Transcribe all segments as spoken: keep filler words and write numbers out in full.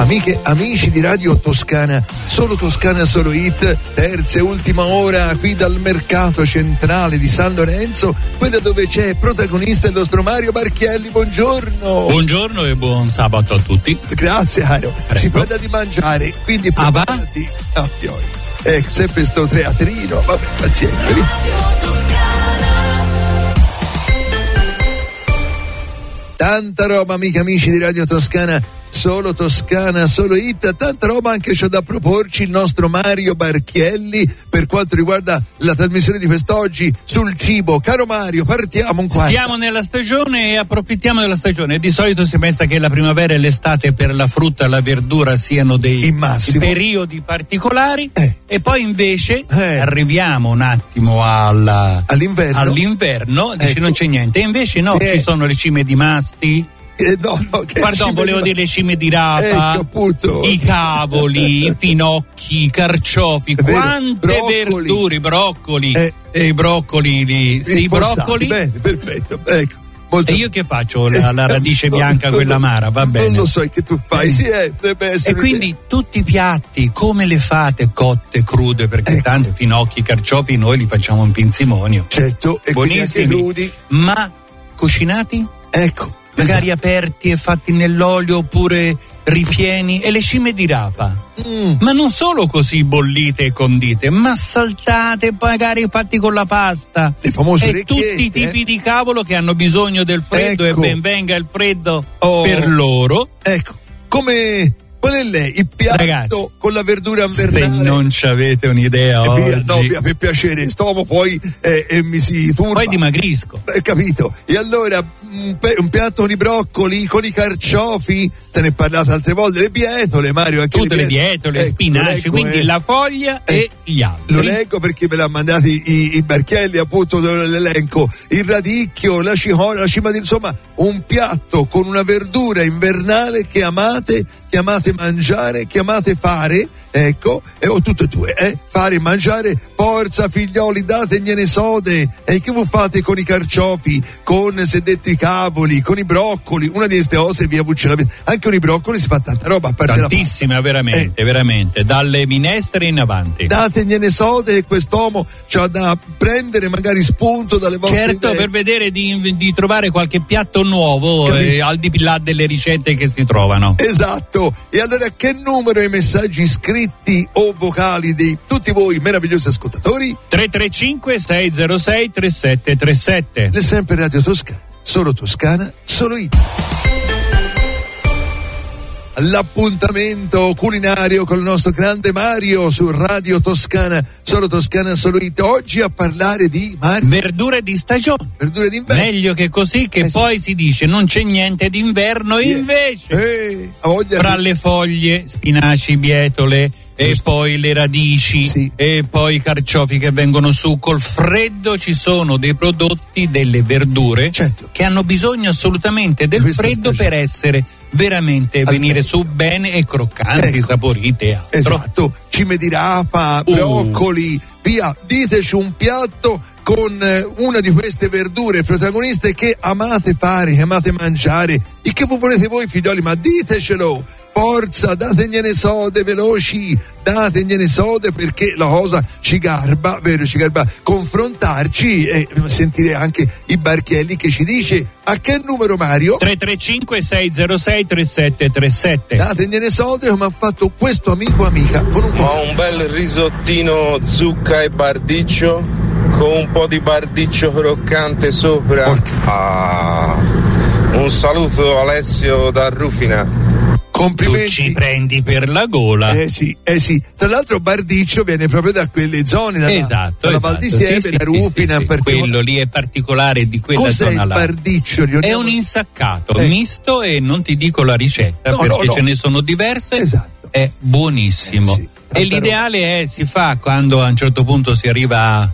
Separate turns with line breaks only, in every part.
Amiche, amici di Radio Toscana, solo Toscana, solo hit, terza e ultima ora qui dal mercato centrale di San Lorenzo, quella dove c'è protagonista il nostro Mario Barchielli. Buongiorno.
Buongiorno e buon sabato a tutti.
Grazie, Mario.
Prego.
Si parla di mangiare, quindi
Ah, va?
preparati. Ah, ecco, sempre sto teatrino, vabbè, pazienza. Lì. Tanta roba, amiche, amici di Radio Toscana, solo Toscana, solo hit, tanta roba anche c'è da proporci il nostro Mario Barchielli per quanto riguarda la trasmissione di quest'oggi sul cibo. Caro Mario, partiamo un quarto.
Stiamo nella stagione e approfittiamo della stagione. Di solito si pensa che la primavera e l'estate per la frutta e la verdura siano dei periodi particolari
eh.
e poi invece
eh.
arriviamo un attimo alla,
all'inverno,
all'inverno dici
ecco.
Non c'è niente, e invece no,
eh.
ci sono le cime di masti.
Eh, no, no,
Pardon, volevo
di...
dire le cime di rapa,
ecco, appunto.
i cavoli, i finocchi, i carciofi,
vero,
quante
broccoli.
verdure, broccoli,
eh.
e i broccoli lì, sì, i broccoli.
Bene, perfetto, ecco. Molto...
E io che faccio? La, la radice bianca,
no,
quella amara, va bene.
Non lo so che tu fai, sì, eh, deve essere.
E quindi tutti i piatti, come le fate, cotte, crude, perché
ecco.
tanto finocchi, carciofi noi li facciamo in pinzimonio.
Certo, e
buonissimi,
crudi.
Ma cucinati?
Ecco.
Magari
esatto.
aperti e fatti nell'olio oppure ripieni, e le cime di rapa.
Mm.
Ma non solo così bollite e condite, ma saltate, magari fatti con la pasta.
Le famose
e
orecchiette,
tutti i tipi
eh?
di cavolo che hanno bisogno del freddo,
ecco.
e ben venga il freddo
oh.
per loro.
Ecco, come qual è lei il piatto
Ragazzi,
con la verdura invernale?
Se non ci avete un'idea
eh,
oggi,
via, no, via, per piacere, stomo poi eh, e mi si turba.
poi dimagrisco.
Eh, capito? E allora un, pe- un piatto con i broccoli, con i carciofi, se ne è parlato altre volte, le bietole, Mario, anche
tutte le bietole, le
ecco,
spinaci,
leggo,
quindi
eh.
la foglia
eh.
e gli altri.
Lo leggo perché me l'ha mandati i, i Barchielli, appunto, dell'elenco. Il radicchio, la cicoria, la cima di, insomma, un piatto con una verdura invernale che amate, che amate mangiare, che amate fare, ecco, e ho tutte e due, eh, fare e mangiare, forza figlioli, dategliene sode, e che voi fate con i carciofi, con se detto i cavoli, con i broccoli, una di queste cose via vucce la vita. Anche con i broccoli si fa tanta roba, a parte
tantissima,
la
veramente,
eh.
veramente, dalle minestre in avanti.
Dategliene sode, e quest'uomo c'ha da prendere magari spunto dalle vostre
certo,
idee.
per vedere di, di trovare qualche piatto nuovo, eh, al di là delle ricette che si trovano.
Esatto. E allora che numero i messaggi scritti o vocali di tutti voi meravigliosi ascoltatori?
tre tre cinque sei zero sei tre sette tre sette.
Le sempre Radio Toscana, solo Toscana, solo hit. L'appuntamento culinario con il nostro grande Mario su Radio Toscana, solo Toscana, solo hit. Oggi a parlare di Mario.
Verdure di stagione.
Verdure d'inverno.
Meglio che così, che
eh
poi
sì.
si dice non c'è niente d'inverno,
yeah.
invece
eh, voglia
fra
di...
le foglie, spinaci, bietole, e
Giusto.
poi le radici,
sì.
e poi i carciofi che vengono su col freddo. Ci sono dei prodotti, delle verdure,
certo.
che hanno bisogno assolutamente del
Questa
freddo
stagione.
per essere veramente
Al
venire
meglio.
su bene e croccanti,
ecco.
saporite e altro.
Esatto, cime di rapa,
Uh.
broccoli, via, diteci un piatto con eh, una di queste verdure protagoniste che amate fare, che amate mangiare, e che voi volete voi figlioli, ma ditecelo, forza, dategliene sode veloci, dategliene sode, perché la cosa ci garba, vero, ci garba confrontarci e sentire anche i Barchielli che ci dice a che numero, Mario?
tre tre cinque sei zero sei tre sette tre sette.
Dategliene sode come ha fatto questo amico amica con un po'.
Ma un bel risottino zucca e bardiccio con un po' di bardiccio croccante sopra. Ah, un saluto Alessio da Rufina.
Complimenti.
Tu ci prendi per la gola.
Eh sì, eh sì. Tra l'altro Bardiccio viene proprio da quelle zone, dalla,
esatto,
dalla
esatto.
Val di Sieve,
sì,
la
sì,
Rufina,
sì, sì.
particolare.
Quello lì è particolare di quella
Cos'è
zona
il
là.
Bardiccio?
È
Ricordiamo...
un insaccato
eh.
misto, e non ti dico la ricetta,
no,
perché
no, no.
ce ne sono diverse.
Esatto.
È buonissimo.
Eh sì,
e l'ideale è, si fa quando a un certo punto si arriva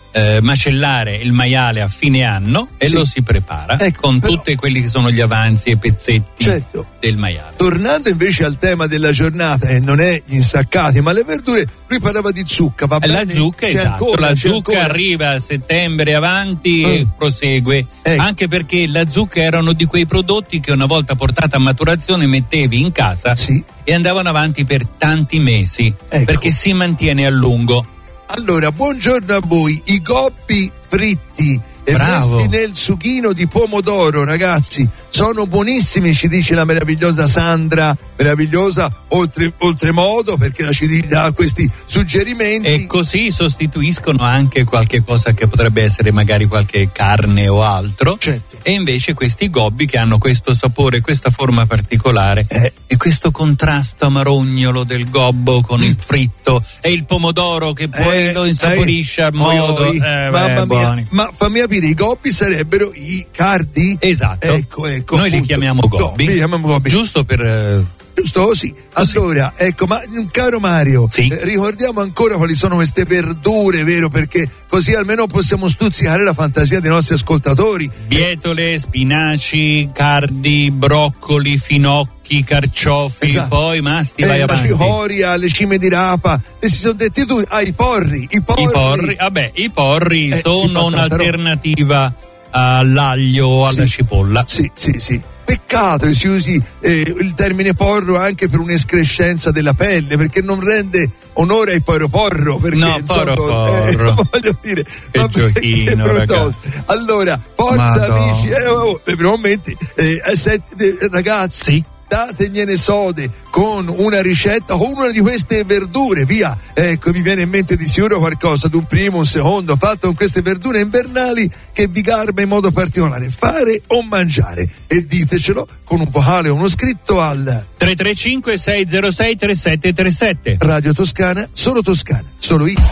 eh, macellare il maiale a fine anno e sì. lo si prepara ecco, con però, tutti quelli che sono gli avanzi e pezzetti certo. del maiale.
Tornando invece al tema della giornata, e eh, non è gli insaccati ma le verdure, lui parlava di zucca, va
la
bene?
Zucca, esatto,
ancora,
la zucca
ancora.
arriva a settembre avanti mm. e prosegue, ecco. anche perché la zucca erano di quei prodotti che una volta portata a maturazione mettevi in casa
sì.
e andavano avanti per tanti mesi,
ecco.
perché si mantiene a lungo.
Allora, buongiorno a voi, i gobbi fritti e
Bravo.
messi nel sughino di pomodoro, ragazzi, sono buonissimi, ci dice la meravigliosa Sandra, meravigliosa oltre, oltremodo, perché ci dà questi suggerimenti.
E così sostituiscono anche qualche cosa che potrebbe essere magari qualche carne o altro.
Certo.
E invece questi gobbi che hanno questo sapore, questa forma particolare
eh.
e questo contrasto amarognolo del gobbo con mm. il fritto e il pomodoro che poi
eh,
lo insaporisce
eh,
a modo
oh,
eh,
mamma
beh,
mia. Ma fammi capire, i gobbi sarebbero i cardi?
Esatto.
Ecco, ecco.
Noi
appunto.
li chiamiamo gobbi.
No, li chiamiamo gobbi.
Giusto per eh,
Giusto sì. Allora, ecco, ma caro Mario,
sì.
eh, ricordiamo ancora quali sono queste verdure, vero? Perché così almeno possiamo stuzzicare la fantasia dei nostri ascoltatori.
Bietole, spinaci, cardi, broccoli, finocchi, carciofi, esatto. poi masti,
eh,
vai avanti.
La cicoria, le cime di rapa, e si sono detti tu, ah, i porri, i porri.
I porri, vabbè, i porri
eh,
sono un'alternativa all'aglio, alla
sì.
cipolla.
Sì, sì, sì. Peccato che si usi eh, il termine porro anche per un'escrescenza della pelle, perché non rende onore ai porro porro, perché
no,
insomma,
porro,
eh,
porro.
voglio dire,
che
ma
giochino, ragazzi.
Allora, forza
Madonna.
amici, eh, oh, nei primi momenti, eh, senti, eh, ragazzi,
sì.
dategliene sode con una ricetta, con una di queste verdure, via, ecco, vi viene in mente di sicuro qualcosa, d'un primo, un secondo, fatto con queste verdure invernali che vi garba in modo particolare, fare o mangiare, e ditecelo con un vocale o uno scritto al
tre tre cinque sei zero sei tre sette tre sette.
Radio Toscana, solo Toscana, solo io.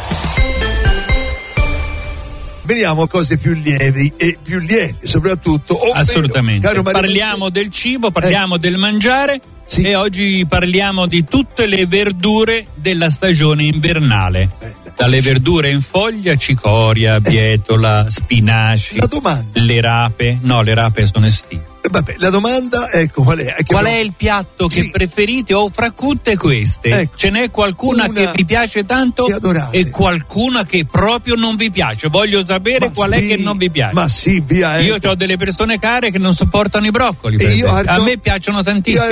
Veniamo a cose più lievi e più lieti, soprattutto. Ovvero,
assolutamente.
Caro Mario,
parliamo del cibo, parliamo eh. del mangiare
sì.
e oggi parliamo di tutte le verdure della stagione invernale. Eh, Dalle verdure in foglia, cicoria, bietola, spinaci,
la domanda.
le rape. No, le rape sono estive.
Vabbè, la domanda, ecco, qual è?
Qual
però...
è il piatto
sì.
che preferite o fra tutte queste?
Ecco,
ce n'è qualcuna
una
che vi piace tanto e qualcuna che proprio non vi piace? Voglio sapere
ma
qual
sì,
è che non vi piace.
Ma sì, via.
Io
ecco.
ho delle persone care che non sopportano i broccoli. Per
io
a me piacciono tantissimo.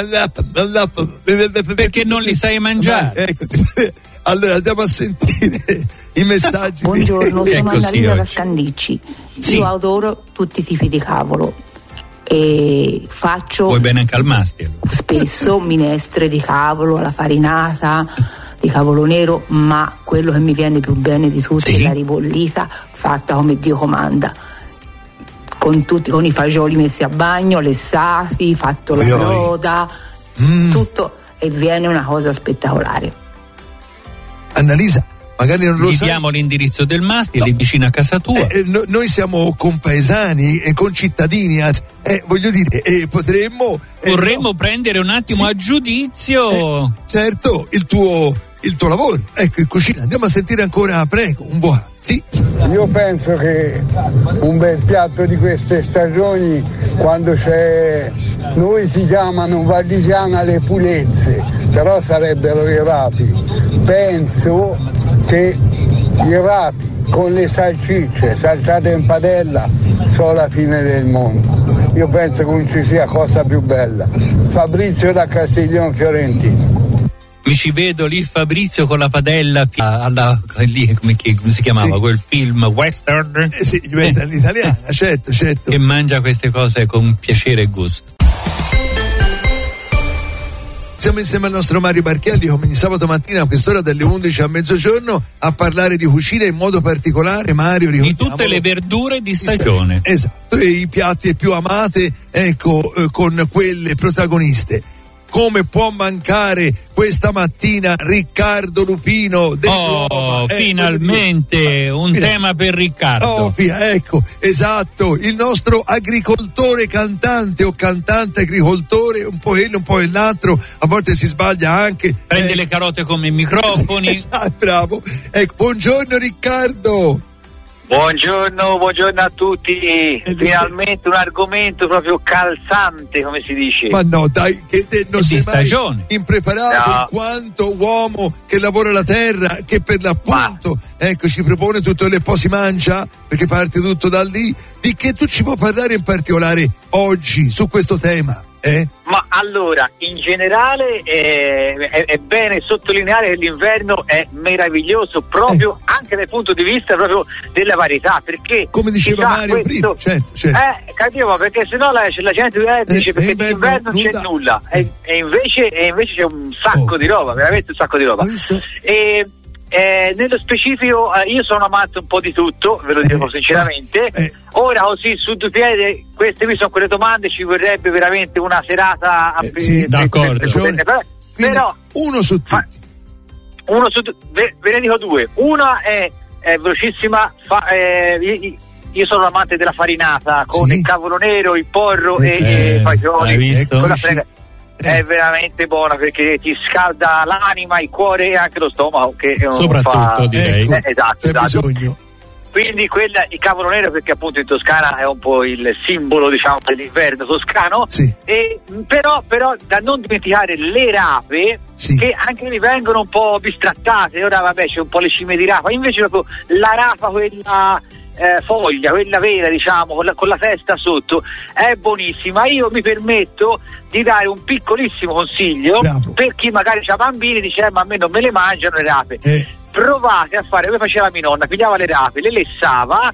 Io
perché non li sai mangiare.
Ma, ecco, allora andiamo a sentire i messaggi.
Buongiorno,
di...
sono Annalisa da
oggi.
Scandicci.
Sì.
Io adoro tutti i tipi di cavolo e faccio
Vuoi bene anche al masti, allora.
spesso minestre di cavolo alla farinata, di cavolo nero, ma quello che mi viene più bene di tutti
sì.
è la ribollita fatta come Dio comanda, con tutti con i fagioli messi a bagno, lessati, fatto la broda, mm. tutto, e viene una cosa spettacolare.
Annalisa, magari non lo
Gli
sai.
diamo l'indirizzo del masti,
no.
lì vicino a casa tua.
Eh, no, noi siamo compaesani e concittadini, eh, voglio dire, eh, potremmo. Eh,
Vorremmo
no.
prendere un attimo
sì.
a giudizio.
Eh, certo, il tuo, il tuo lavoro. Ecco, in cucina. Andiamo a sentire ancora, prego, un vocale. Sì.
Io penso che un bel piatto di queste stagioni, quando c'è, noi si chiamano valdigiana le pulezze, però sarebbero i rapi. Penso che i rapi con le salsicce saltate in padella sono la fine del mondo. Io penso che non ci sia cosa più bella. Fabrizio da Castiglione Fiorentino.
Mi ci vedo lì Fabrizio con la padella alla, lì, come, come si chiamava
sì.
quel film western?
Eh sì, diventa l'italiana, certo, certo.
Che mangia queste cose con piacere e gusto.
Siamo insieme al nostro Mario Barchielli come ogni sabato mattina a quest'ora dalle undici a mezzogiorno a parlare di cucina, in modo particolare, Mario,
di tutte le verdure di stagione.
Esatto, e i piatti più amate, ecco, eh, con quelle protagoniste. Come può mancare questa mattina Riccardo Lupino dell'Uoma?
Oh,
eh,
finalmente
ma,
un
fino,
tema per Riccardo.
Oh, fia, ecco, esatto, il nostro agricoltore cantante o cantante agricoltore, un po' quello, un po' l'altro, a volte si sbaglia anche.
Prende
eh.
le carote come microfoni.
Esatto, bravo. Ecco, buongiorno Riccardo.
Buongiorno, buongiorno a tutti. Finalmente un argomento proprio calzante, come si dice.
Ma no, dai, che te non sei
stagione.
mai impreparato
No.
in quanto uomo che lavora la terra, che per l'appunto, Ma. ecco, ci propone tutto le poi si mangia, perché parte tutto da lì. Di che tu ci puoi parlare in particolare oggi su questo tema? Eh?
Ma allora, in generale eh, è, è bene sottolineare che l'inverno è meraviglioso proprio eh. anche dal punto di vista proprio della varietà, perché
come diceva Mario
questo,
prima, certo, certo.
Eh, capiamo, perché sennò la, la gente eh, dice eh, perché d'inverno non c'è nulla
eh.
e, e, invece, e invece c'è un sacco oh. di roba, veramente un sacco di roba. E Eh, nello specifico eh, io sono amante un po' di tutto, ve lo dico eh, sinceramente. Eh. Ora così su due piedi, queste qui sono quelle domande, ci vorrebbe veramente una serata a
eh, sì,
per,
d'accordo.
Per, per, per, per, però
uno su tutti.
Uno su ve, ve ne dico due. Una è, è velocissima, fa, eh, io, io sono amante della farinata con sì. il cavolo nero, il porro eh, e i fagioli con la frega. È veramente buona perché ti scalda l'anima, il cuore e anche lo stomaco, che
soprattutto
fa...
direi
eh, esatto, esatto.
Bisogno.
Quindi quella, il cavolo nero, perché appunto in Toscana è un po' il simbolo, diciamo, dell'inverno toscano.
Sì.
E, però, però da non dimenticare le rape, sì. che anche mi vengono un po' bistrattate. Ora vabbè c'è un po' le cime di rapa, invece proprio la rapa, quella Eh, foglia, quella vera, diciamo, con la, con la testa sotto, è buonissima. Io mi permetto di dare un piccolissimo consiglio. Bravo. Per chi magari ha bambini, dice eh, ma a me non me le mangiano le rape. Eh. Provate a fare come faceva mia nonna, pigliava le rape, le lessava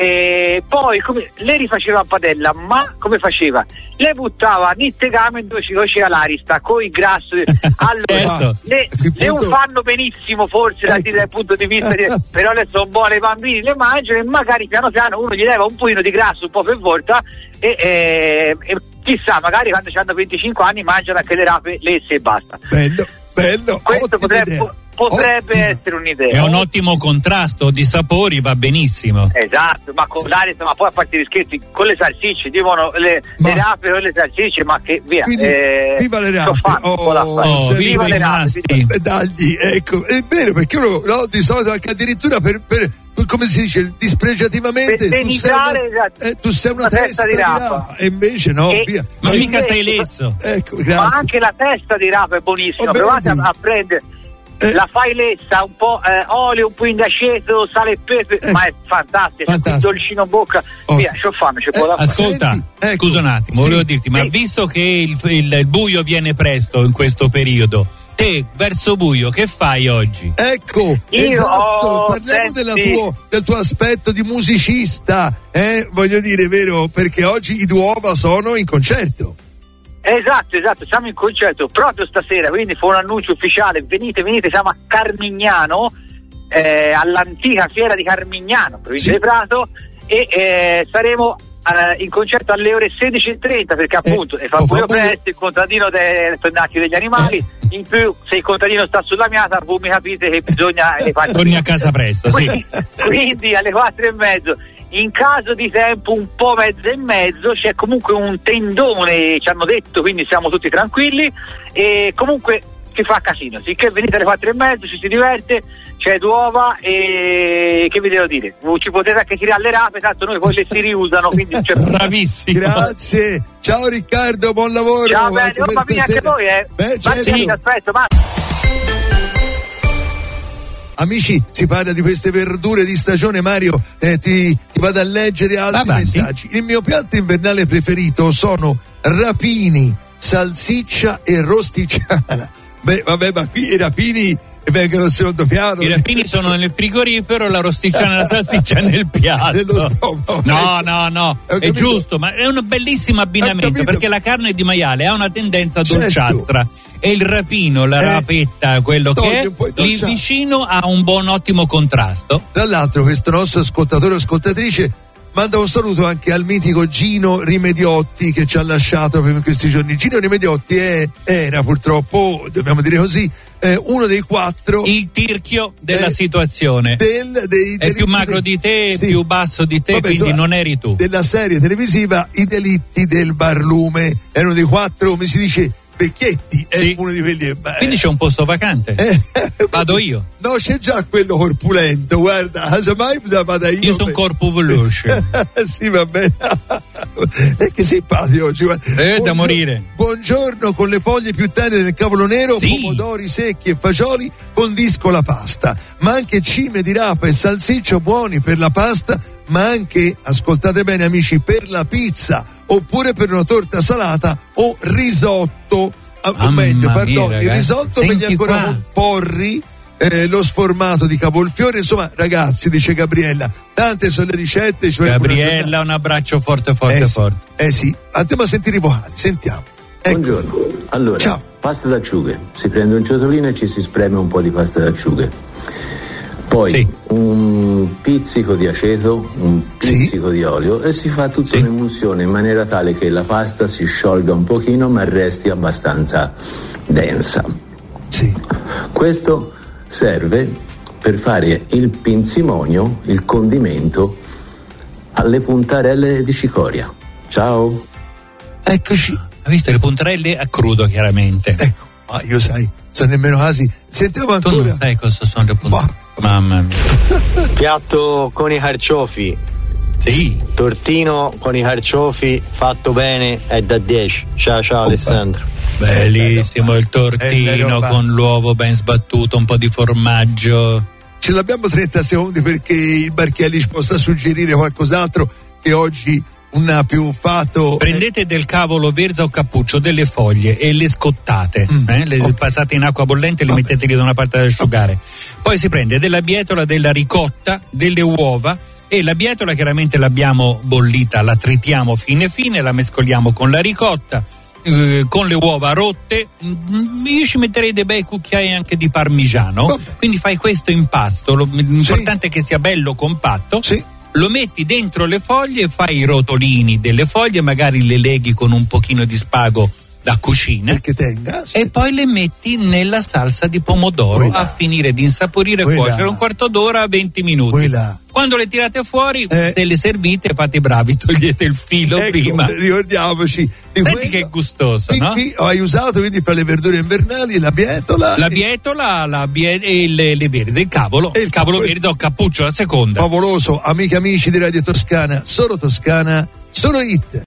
e poi come, le rifaceva a padella, ma come faceva? Le buttava a nittegame dove ci faceva l'arista con il grasso. Allora certo. le, le un fanno benissimo forse dal, dal punto di vista di, però le sono buone, i bambini le mangiano e magari piano piano uno gli leva un pochino di grasso un po' per volta e, e, e chissà, magari quando hanno venticinque anni mangiano anche le rape lesse e basta.
Bello, bello.
Questo potrebbe idea. Potrebbe Ottimo. essere un'idea.
È un ottimo contrasto di sapori, va benissimo.
Esatto, ma con l'arista, ma poi a parte gli scherzi, con le salsicce, dicono le, le rape o le salsicce, ma che via.
Quindi,
eh,
viva le rape! Oh,
oh, viva le rape!
Dagli, ecco, è vero, perché uno no, di solito anche addirittura per, per come si dice, dispregiativamente
per
tu, sei una, eh, tu sei una, una testa, testa di rapa. di rapa e invece no,
e,
via.
Ma mica sei lesso.
Ecco,
ma anche la testa di rapa è buonissima. Oh, provate a, a prendere Eh. la fai lessa, un po' eh, olio, un po' di aceto, sale e pepe, eh. ma è fantastica, un dolcino in bocca. Oh. Via, c'ho fame, c'è eh.
Ascolta, ecco. Scusa un attimo, sì. volevo dirti, ma sì. visto che il, il, il buio viene presto in questo periodo, te verso buio che fai oggi?
Ecco,
io
esatto,
ho,
parliamo della tuo, del tuo aspetto di musicista, eh? Voglio dire, vero, perché oggi i Duova sono in concerto.
Esatto, esatto, siamo in concerto proprio stasera, quindi fu un annuncio ufficiale, venite, venite, siamo a Carmignano, eh, all'antica fiera di Carmignano, provincia sì. di Prato, e eh, saremo eh, in concerto alle ore sedici e trenta, perché appunto eh, fa buio presto, il contadino dei pennacchi degli animali, eh. in più se il contadino sta sulla miata, voi mi capite che bisogna... Eh,
torni a casa presto, sì.
Quindi, quindi alle quattro e mezzo. In caso di tempo un po' mezzo e mezzo c'è comunque un tendone, ci hanno detto, quindi siamo tutti tranquilli e comunque si fa casino, sicché venite alle quattro e mezzo, ci si diverte, c'è d'uova e che vi devo dire, ci potete anche tirare le rape, tanto noi poi le si riusano, quindi c'è...
Bravissimo.
Grazie, ciao Riccardo, buon lavoro.
Ciao, bene, oh, ma vieni anche voi, eh.
Beh, certo.
Sì. Aspetto, ma...
Amici, si parla di queste verdure di stagione, Mario, eh, ti, ti vado a leggere altri
Avanti.
messaggi. Il mio piatto invernale preferito sono rapini, salsiccia e rosticciana. Beh, vabbè, ma qui i rapini vengono al secondo piano.
I rapini sono nel frigorifero, la rosticciana e la salsiccia nel piatto.
Stomaco,
no, no, no, è giusto, ma è un bellissimo abbinamento perché la carne di maiale ha una tendenza dolciastra. Certo. E il rapino, la eh, rapetta, quello che è, lì vicino ha un buon ottimo contrasto.
Tra l'altro questo nostro ascoltatore o ascoltatrice manda un saluto anche al mitico Gino Rimediotti che ci ha lasciato proprio in questi giorni. Gino Rimediotti è, era purtroppo, dobbiamo dire così, eh, uno dei quattro,
il tirchio della eh, situazione
del, dei,
è più magro di te, sì. più basso di te. Vabbè, quindi insomma, non eri tu.
Della serie televisiva I delitti del barlume, erano dei quattro, come si dice, Vecchietti è
sì.
uno di quelli. Eh,
Quindi c'è un posto vacante. Eh, vado io.
No, c'è già quello corpulento, guarda, mai vado io.
Io sono per... corpo veloce.
Sì, va bene. E che simpatico oggi.
Eh, da morire.
Buongiorno, con le foglie più tenere del cavolo nero,
sì.
pomodori secchi e fagioli, condisco la pasta. Ma anche cime di rapa e salsiccio buoni per la pasta, ma anche, ascoltate bene amici, per la pizza, oppure per una torta salata o risotto. Ah, meglio, pardon, il risotto meglio ancora qua. Con porri, eh, lo sformato di cavolfiore, insomma, ragazzi, dice Gabriella, tante sono le ricette.
Gabriella, un abbraccio forte, forte,
eh
forte.
Sì, eh sì, andiamo a sentire i vocali, sentiamo. Ecco.
Buongiorno, allora, ciao. Pasta d'acciughe, si prende un ciotolino e ci si spreme un po' di pasta d'acciughe. Poi sì. un pizzico di aceto, un pizzico sì. di olio e si fa tutta sì. un'emulsione in maniera tale che la pasta si sciolga un pochino ma resti abbastanza densa.
Sì.
Questo serve per fare il pinzimonio, il condimento alle puntarelle di cicoria. Ciao.
Eccoci.
Ha visto le puntarelle a crudo chiaramente.
Ecco, ma io sai, sono nemmeno casi. Sentiamo ancora.
Tu non sai cosa sono le puntarelle. Mamma mia.
Piatto con i carciofi.
Sì.
Tortino con i carciofi fatto bene è da dieci. Ciao ciao oh, Alessandro.
Bellissimo il tortino con l'uovo ben sbattuto, un po' di formaggio.
Ce l'abbiamo trenta secondi perché il Barchielli ci possa suggerire qualcos'altro che oggi una più fatto.
Prendete del cavolo verza o cappuccio, delle foglie e le scottate, mm, eh? le okay. passate in acqua bollente e le mettete lì da una parte ad asciugare. Poi si prende della bietola, della ricotta, delle uova e la bietola chiaramente l'abbiamo bollita, la tritiamo fine fine, la mescoliamo con la ricotta, eh, con le uova rotte. Io ci metterei dei bei cucchiai anche di parmigiano. Vabbè. Quindi fai questo impasto, lo, l'importante sì. è che sia bello compatto.
Sì.
Lo metti dentro le foglie, fai i rotolini delle foglie, magari le leghi con un pochino di spago da cucina
perché tenga,
e poi le metti nella salsa di pomodoro Quella. a finire di insaporire e cuocere un quarto d'ora a venti minuti.
Quella.
Quando le tirate fuori,
eh.
se le servite, fate bravi, togliete il filo
ecco,
prima.
Ricordiamoci di
Senti che è gustoso,
qui,
no?
Qui hai usato quindi per le verdure invernali la bietola,
la bietola, la bie- e le, le verze, il cavolo, il cavolo que- verde o cappuccio, la seconda.
Favoloso, amiche e amici di Radio Toscana, solo Toscana, solo hit.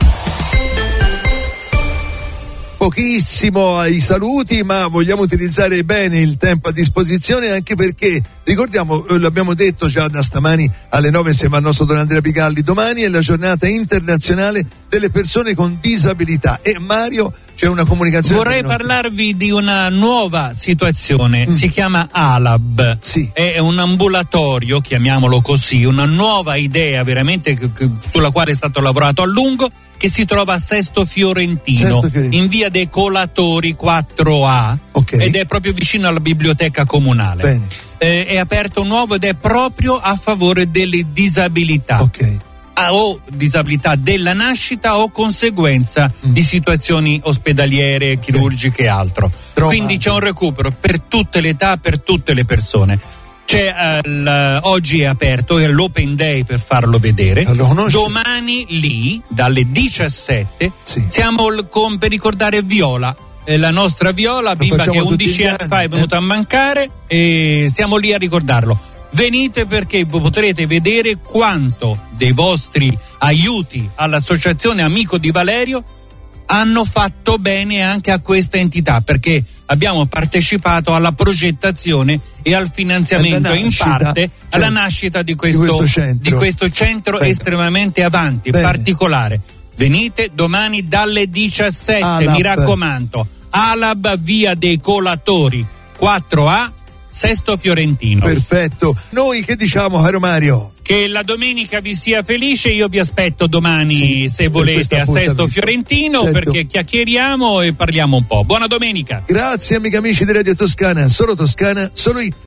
Pochissimo ai saluti, ma vogliamo utilizzare bene il tempo a disposizione, anche perché ricordiamo, l'abbiamo detto già da stamani alle nove insieme al nostro Don Andrea Pigalli, domani è la giornata internazionale delle persone con disabilità e Mario c'è una comunicazione.
Vorrei parlarvi di una nuova situazione, mm. si chiama ALAB,
sì.
è un ambulatorio, chiamiamolo così, una nuova idea veramente che, che, sulla quale è stato lavorato a lungo, che si trova a Sesto Fiorentino, Sesto Fiorentino. in via dei Colatori quattro A,
okay.
ed è proprio vicino alla biblioteca comunale.
Bene.
Eh, è aperto nuovo ed è proprio a favore delle disabilità.
Okay.
O disabilità della nascita o conseguenza mm. di situazioni ospedaliere, chirurgiche e altro.
Trovate.
Quindi c'è un recupero per tutte le età, per tutte le persone. C'è uh, oggi è aperto, è l'Open Day per farlo vedere. Domani lì dalle diciassette
sì.
siamo l- con, per ricordare Viola, eh, la nostra Viola, bimba che undici anni fa è venuta eh. a mancare, e siamo lì a ricordarlo. Venite perché potrete vedere quanto dei vostri aiuti all'associazione Amico di Valerio hanno fatto bene anche a questa entità, perché abbiamo partecipato alla progettazione e al finanziamento nascita, in parte cioè, alla nascita di questo,
di questo centro,
di questo centro estremamente avanti,
Bene.
particolare. Venite domani dalle diciassette,
Alab.
mi raccomando, Alab, via dei Colatori quattro A, Sesto Fiorentino.
Perfetto. Noi che diciamo, caro Mario?
Che la domenica vi sia felice, io vi aspetto domani, sì, se volete, a Sesto Fiorentino, certo. perché chiacchieriamo e parliamo un po'. Buona domenica.
Grazie amiche e amici di Radio Toscana, solo Toscana, solo hit.